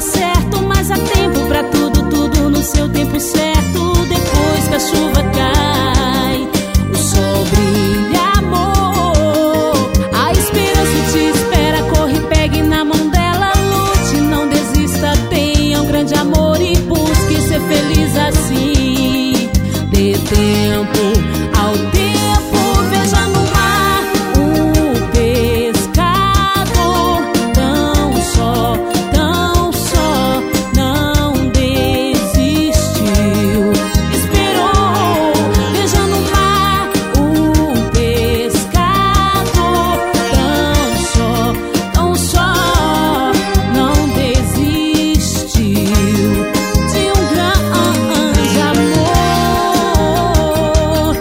certo, mas há tempo pra tudo, tudo no seu tempo certo. Depois que a chuva cai, o sol brilha, amor. A esperança te espera, corre, pegue na mão dela, lute, não desista, tenha um grande amor e busque ser feliz assim. Dê tempo ao tempo, veja no mar o pescador. Tão só não desistiu. Esperou, veja no mar o pescador. Tão só não desistiu de um grande amor.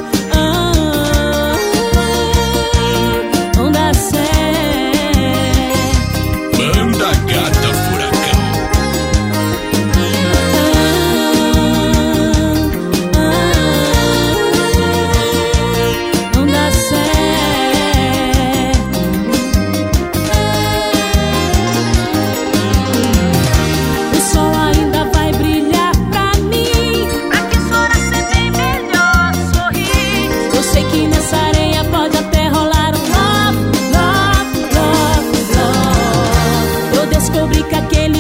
Não dá certo. Banda Gata Furacão. Não dá certo. O sol ainda vai brilhar pra mim, pra que essa hora ser bem melhor sorrir. Eu sei que nessa areia pode até rolar um love, love, love, love. Eu descobri que aquele